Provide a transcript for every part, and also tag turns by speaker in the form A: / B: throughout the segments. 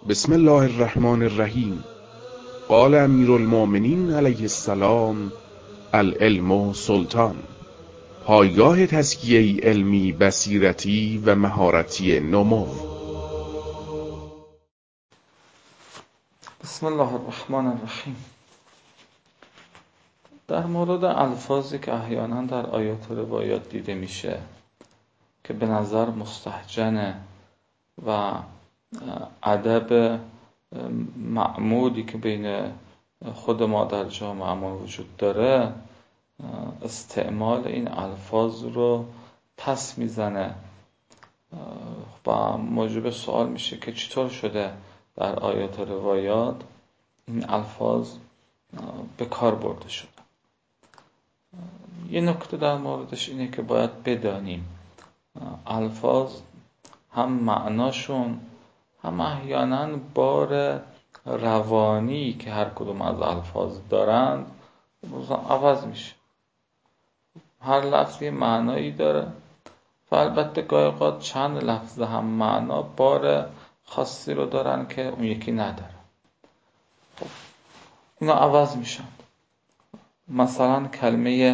A: بسم الله الرحمن الرحیم. قال امیر المؤمنین علیه السلام: العلم سلطان. پایگاه تزکیه علمی، بصیرتی و مهارتی نمو.
B: بسم الله الرحمن الرحیم. در مورد الفاظی که احیانا در آیات و روایات دیده میشه که به نظر مستهجنه و ادب معمولی که بین خود ما در جامعه وجود داره استعمال این الفاظ رو پس میزنه و موجب سوال میشه که چطور شده در آیات و روایات این الفاظ به کار برده شده. یه نکته در موردش اینه که باید بدانیم الفاظ هم معناشون هم احیانا بار روانی که هر کدوم از الفاظ دارند عوض میشه. هر لفظ یه معنایی داره و البته گاهی اوقات چند لفظ هم معنا بار خاصی رو دارن که اون یکی نداره. خب اینا عوض میشن. مثلا کلمه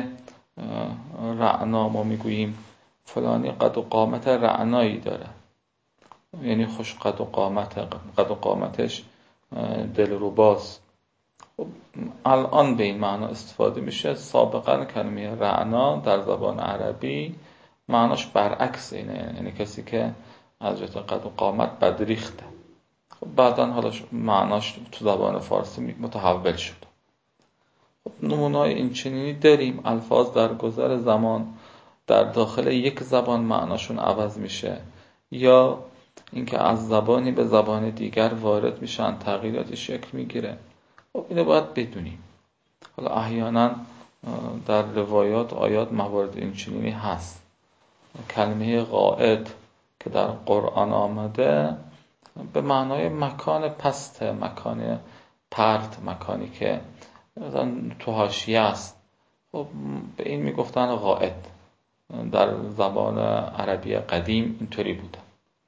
B: رعنا ما میگوییم فلانی قد و قامت رعنایی داره، یعنی خوش قد و قامتش دلرباست. خب الان به این معنا استفاده میشه. سابقا کلمه رعنا در زبان عربی معناش برعکس اینه، یعنی کسی که از جهت قد و قامت بدریخته. خب بعداً حالا معناش تو زبان فارسی متحول شد. خب نمونه‌های این چنینی داریم. الفاظ در گذر زمان در داخل یک زبان معناشون عوض میشه یا اینکه از زبانی به زبان دیگر وارد میشن، تغییراتی شکل میگیره. خب اینو باید بدونیم. حالا احیانا در روایات آیات موارد این چنینی هست. کلمه قائد که در قرآن آمده به معنای مکان پست، مکان پرت، مکانی که تو حاشیه است. خب به این میگفتن قائد. در زبان عربی قدیم اینطوری بوده.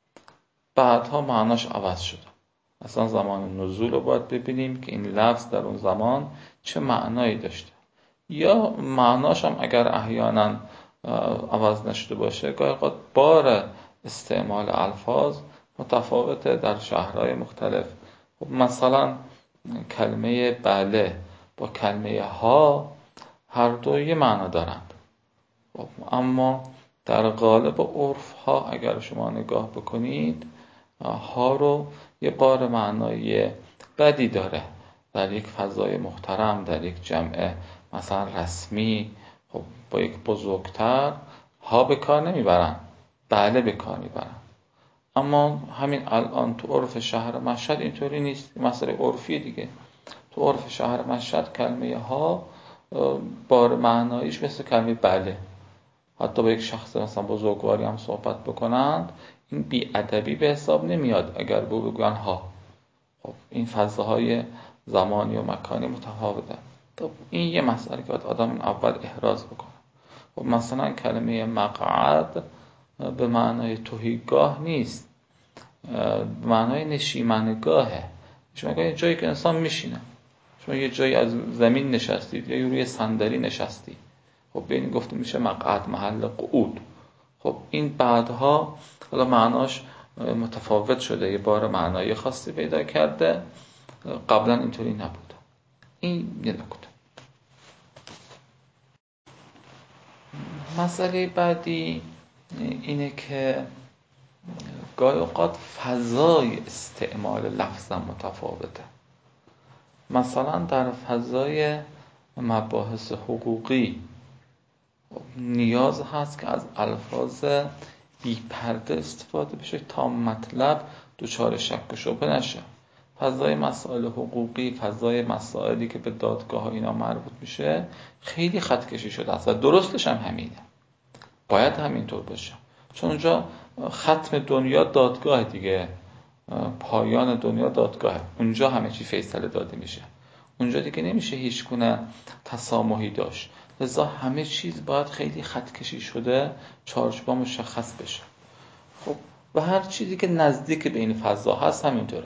B: بعدها معناش عوض شده. اصلا زمان نزول رو باید ببینیم که این لفظ در اون زمان چه معنایی داشته. یا معناش هم اگر احیانا عوض نشده باشه، گاهی اوقات بار استعمال الفاظ متفاوته در شهرهای مختلف. خب مثلا کلمه بله با کلمه ها هر دو یه معنا دارند. خب اما در قالب عرف ها اگر شما نگاه بکنید، ها رو یه بار معنایی بدی داره. در یک فضای محترم، در یک جمع مثلا رسمی، خب با یک بزرگتر ها به کار نمیبرن، بله به کار میبرن. اما همین الان تو عرف شهر مشهد اینطوری نیست. مسئله عرفی دیگه. تو عرف شهر مشهد کلمه ها بار معناییش مثل کلمه بله. حتی با یک شخص مثلا بزرگواری هم صحبت بکنند، این بی‌ادبی به حساب نمیاد اگر بگن ها. خب این فضاهای زمانی و مکانی متفاوته. خب این یه مسئله که باید آدم اول احراز بکنه. خب مثلا کلمه مقعد به معنای تهیگاه نیست، به معنای نشیمنگاهه. نشیمنگاه جایی که انسان میشینه. شما یه جایی از زمین نشستید یا روی صندلی نشستید، خب به این گفته میشه مقعد، محل قعود. خب این بعدها حالا معناش متفاوت شده، یه بار معنایی خاصی پیدا کرده، قبلا اینطوری نبوده. این یه نکته. مسئله بعدی اینه که گاهی اوقات فضای استعمال لفظ متفاوته. مثلا در فضای مباحث حقوقی نیاز هست که از الفاظ بی پرده استفاده بشه تا مطلب دچار شک و شبهه نشه. فضای مسائل حقوقی، فضای مسائلی که به دادگاه ها اینا مربوط میشه، خیلی خط کشی شده است و درستش هم همینه. باید همینطور باشه، چون اونجا ختم دنیا دادگاه دیگه، پایان دنیا دادگاه. اونجا همه چی فیصله داده میشه. اونجا دیگه نمیشه هیچ گونه تسامحی داشت. لذا همه چیز باید خیلی خط کشی شده، چارچوبا مشخص بشه. خب و هر چیزی که نزدیک به این فضا هست همینطوره.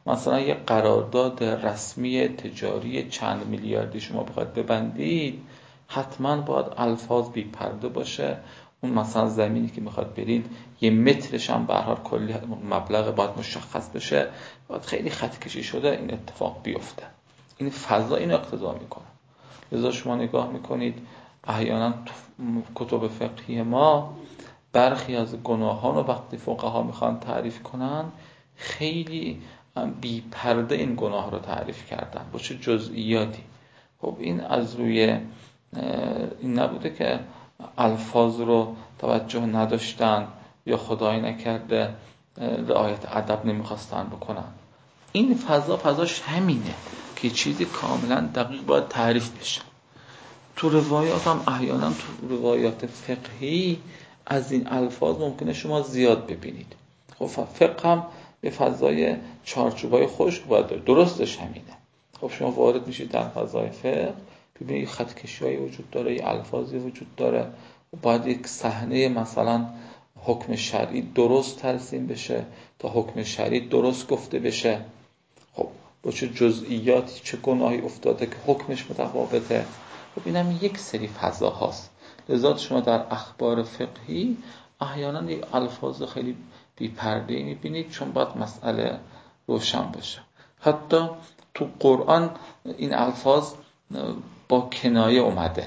B: مثلا یک قرارداد رسمی تجاری چند میلیاردی شما بخواید ببندید، حتما باید الفاظ بی پرده باشه. اون مثلا زمینی که میخواد برید 1 مترش هم به هر حال کلی مبلغ باید مشخص بشه، باید خیلی خط کشی شده این اتفاق بیفته. این فضا اینو اقتضا میکنه. لذا شما نگاه میکنید احیانا تو کتب فقهی ما برخی از گناهان رو وقتی فقها میخوان تعریف کنن، خیلی بی پرده این گناه رو تعریف کردن با چه جزئیاتی. خب این از روی این نبوده که الفاظ رو توجه نداشتن یا خدای نکرده رعایت ادب نمیخواستن بکنن. این فضاش همینه که چیزی کاملا دقیق باید تعریف بشه. تو روایات هم احیانا تو روایات فقهی از این الفاظ ممکنه شما زیاد ببینید. خب فقه هم به فضای چارچوبای خشک باید داره، درستش همینه. خب شما وارد میشید در فضای فقه، ببینید خط کشی‌هایی وجود داره، یه الفاظی وجود داره، باید یک صحنه مثلا حکم شرعی درست ترسیم بشه تا حکم شرعی درست گفته بشه. خب با چه جزئیاتی چه گناهی افتاده که حکمش متفاوته. خب اینم یک سری فضا هاست. لذا شما در اخبار فقهی احیانا یک الفاظ خیلی بی پرده میبینید، چون باید مسئله روشن باشه. حتی تو قرآن این الفاظ با کنایه اومده.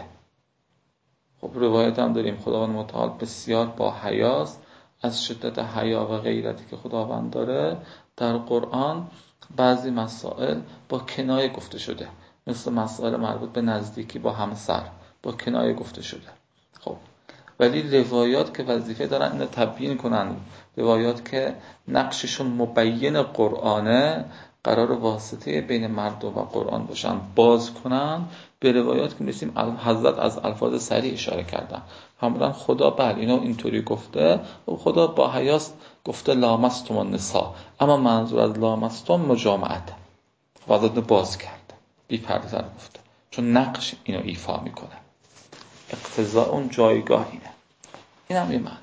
B: خب روایت هم داریم خداوند متعال بسیار با حیاست. از شدت حیا و غیرتی که خداوند داره در قرآن بعضی مسائل با کنایه گفته شده، مثل مسائل مربوط به نزدیکی با همسر با کنایه گفته شده. خب ولی روایات که وظیفه دارن اینو تبیین کنن، روایات که نقششون مبین قرآنه، قرار واسطه بین مردم و قرآن باشن، باز کنن به روایات که می‌رسیم حضرت از الفاظ صریح اشاره کردن. همون خدا بله اینو اینطوری گفته و خدا با حیاست گفته لامستم النساء، اما منظور از لامستم مجامعت، حضرت باز کرد، بی پرده تر گفته، چون نقش اینو ایفا میکنه، اقتضاء اون جایگاه اینه. این هم یه معنی.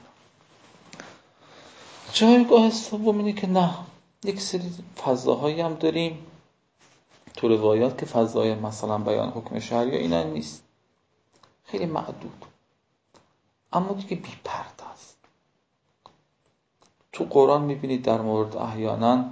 B: جایگاه سوم اینه که نه، یک سری فضاهایی هم داریم تو روایات که فضای مثلا بیان حکم شرعی اینا نیست، خیلی معدود، اما دیگه بی پرده است. تو قرآن میبینید در مورد احیانا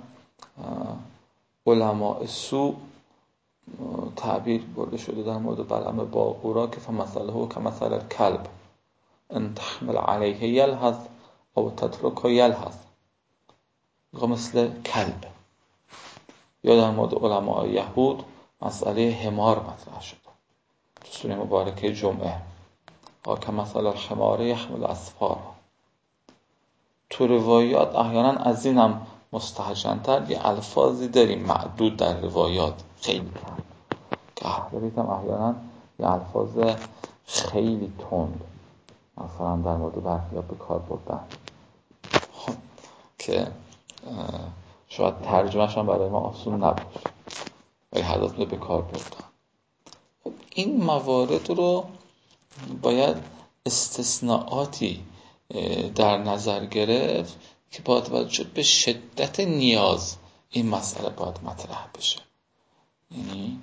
B: علماء سوء تعبیر برده شده در مورد بلعم باقورا که فمثله کمثل الکلب ان تحمل علیه یلهث او تترکه یلهث، مثل کلب. یا در مورد علماء یهود مسئله حمار مطرح شده تو سوره مبارکه جمعه، کمثل الحمار یحمل اسفارا. تو روایات احیانا از این هم مستهجن‌تر یه الفاظی داریم معدود در روایات خیلی که اهل بیت هم احیانا یه الفاظ خیلی تند مثلا در مورد برخی‌ها به کار بردن، خب که شاید ترجمه‌ش هم برای ما آسون نباشه ولی حضرت به کار بردن. خب این موارد رو باید استثناءاتی در نظر گرفت که با توجه به شدت نیاز این مسئله باید مطرح بشه. یعنی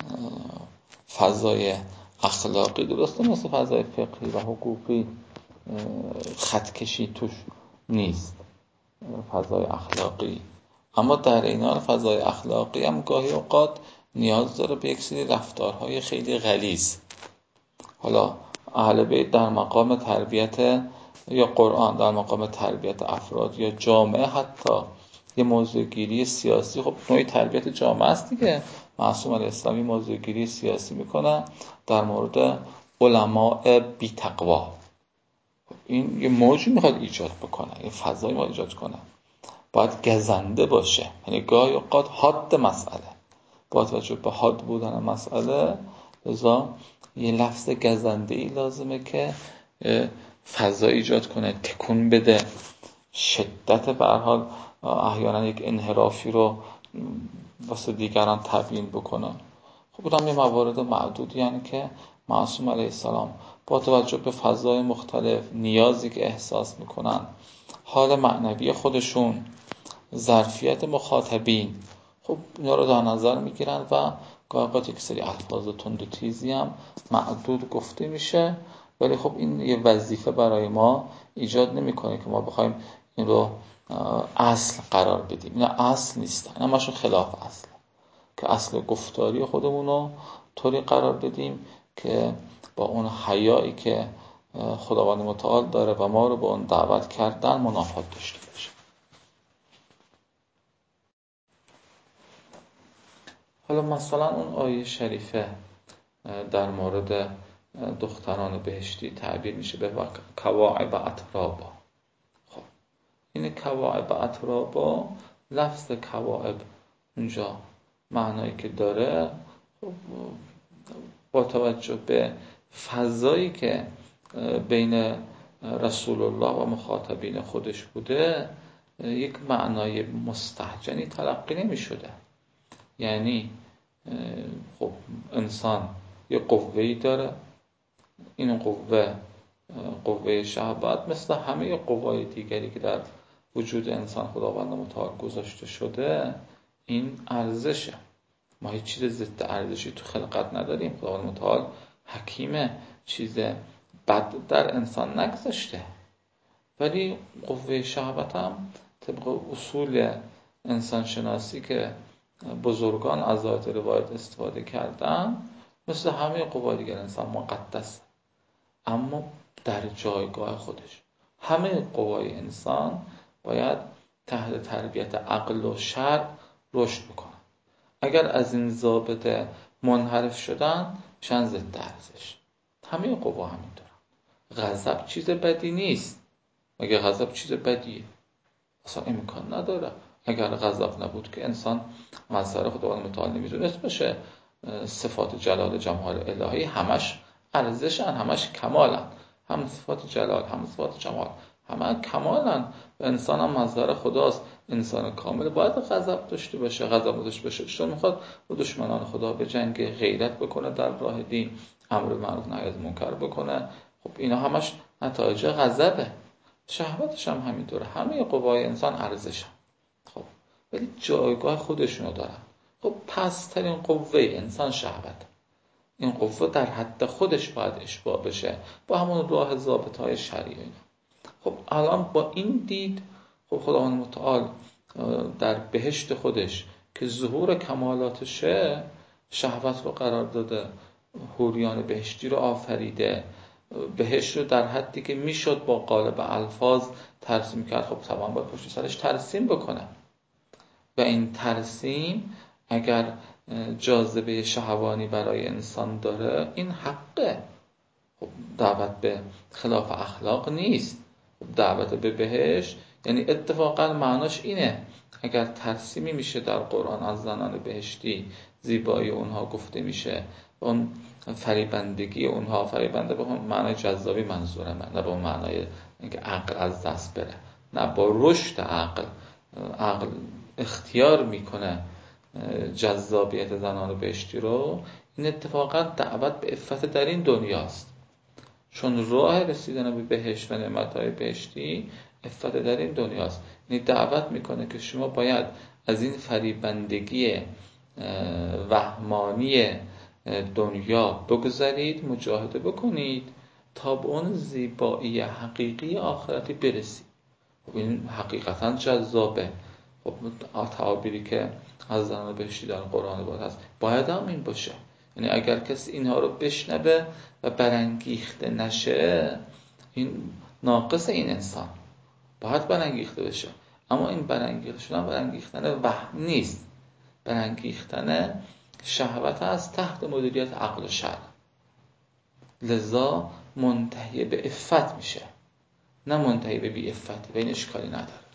B: فضای اخلاقی درسته مثل فضای فقهی و حقوقی خطکشی توش نیست، فضای اخلاقی، اما در این حال فضای اخلاقی هم گاهی اوقات نیاز داره به یک سری رفتارهای خیلی غلیظ. حالا اهل بیت در مقام تربیت یا قرآن در مقام تربیت افراد یا جامعه، حتی یه موضوعگیری سیاسی، خب نوعی تربیت جامعه است دیگه. معصوم علیه السلام موضوعگیری سیاسی میکنه در مورد علماء بی تقوا. این یه موجی میخواد ایجاد بکنه، یه فضایی میخواد ایجاد کنه، باید گزنده باشه. یعنی گاهی اوقات حاد مسئله، با توجه به حاد بودن مسئله لذا یه لفظ گزنده‌ای لازمه که فضا ایجاد کنه، تکون بده، شدت به هر حال احیانا یک انحرافی رو واسه دیگران تبیین بکنه. خب بودم یه موارد معدودی یعنی که معصوم علیه السلام با توجه به فضای مختلف، نیازی که احساس میکنن، حال معنوی خودشون، ظرفیت مخاطبین، خب اینا رو در نظر میگیرن و گاهی یک سری الفاظ تند و تیزی هم معدود گفته میشه، ولی خب این یه وظیفه برای ما ایجاد نمیکنه که ما بخوایم این رو اصل قرار بدیم. اینا اصل نیستن، اینا همشون خلاف اصل، که اصل گفتاری خودمون رو طوری قرار بدیم که با اون حیایی که خداوند متعال داره و ما رو به اون دعوت کردن منافات داشته باشه. حالا مثلا اون آیه شریفه در مورد دختران بهشتی تعبیر میشه به کواعب اترابا. خب این کواعب اترابا، لفظ کواعب اونجا معنایی که داره، خب با توجه به فضایی که بین رسول الله و مخاطبین خودش بوده یک معنای مستهجنی تلقی نمی شده. یعنی خب انسان یه قوه‌ای داره، این قوه شهوت مثل همه قوای دیگری که در وجود انسان خداوند متعال گذاشته شده این ارزشه. ما هیچ چیز ضد ارزشی تو خلقت نداریم. خداوند متعال حکیمه، چیز بد در انسان نگذاشته، ولی قوه شهوت هم طبق اصول انسان شناسی که بزرگان از آیات روایت استفاده کردن مثل همه قوای دیگر انسان مقدس، اما در جایگاه خودش. همه قوای انسان باید تحت تربیت عقل و شرع رشد بکنن. اگر از این ضابطه منحرف شدن میشن ضد ارزش. همه قوا همینطورن. غضب چیز بدی نیست. مگه غضب چیز بدیه؟ اصلا امکان نداره. اگر غضب نبود که انسان مظهر خداوند متعال نمیدونست باشه. صفات جلال جمال الهی همش ارزشن، همش کمالن، هم صفات جلال هم صفات جمال همه کمالن و انسان هم مظهر خداست. انسان کامل باید غضب داشته باشه. غضب داشته باشه چون میخواد با دشمنان خدا به جنگ، غیرت بکنه در راه دین، امر معروف نهی از منکر بکنه. خب اینا همش نتایج غضبه. شهوتش هم همینطوره. همه قوای انسان ارزشن، خب ولی جایگاه خودشونو دارن. خب پست‌ترین قوه انسان شهوت. این قوه در حد خودش باید اشباع بشه با همون راه ضابطه‌های شرعی. خب الان با این دید خب خداوند متعال در بهشت خودش که ظهور کمالاتشه شهوت رو قرار داده، حوریان بهشتی رو آفریده، بهشت رو در حدی که میشد با قالب الفاظ ترسیم کرد. خب طبعا باید پشت سرش ترسیم بکنه و این ترسیم اگر جاذبه شهوانی برای انسان داره این حقه. خب دعوت به خلاف اخلاق نیست. خب دعوت به بهشت یعنی اتفاقا معناش اینه. اگر ترسیمی میشه در قرآن از زنان بهشتی، زیبایی اونها گفته میشه، اون فریبندگی اونها، فریبنده به اون معنای جذابی منظورم، نه به اون معنای اینکه عقل از دست بره، نه با رشد عقل اختیار میکنه جذابیت زنان بهشتی رو. این اتفاقا دعوت به عفت در این دنیاست، چون راه رسیدن به بهشت و نعمت‌های بهشتی عفت در این دنیاست. یعنی دعوت میکنه که شما باید از این فریبندگی وهمانی دنیا بگذرید، مجاهده بکنید تا به اون زیبایی حقیقی آخرتی برسید. خب این حقیقتا جذابه. خب تعابیری که از زنان بهشتی در قرآن بود هست باید هم این باشه. یعنی اگر کسی اینها رو بشنوه و برانگیخته نشه، این ناقص این انسان، باید برانگیخته بشه. اما این برانگیخته شدن برانگیختن وهم نیست، برانگیختن شهوت از تحت مدیریت عقل و شرع، لذا منتهی به عفت میشه، نه منتهی به بی عفت و این اشکالی نداره.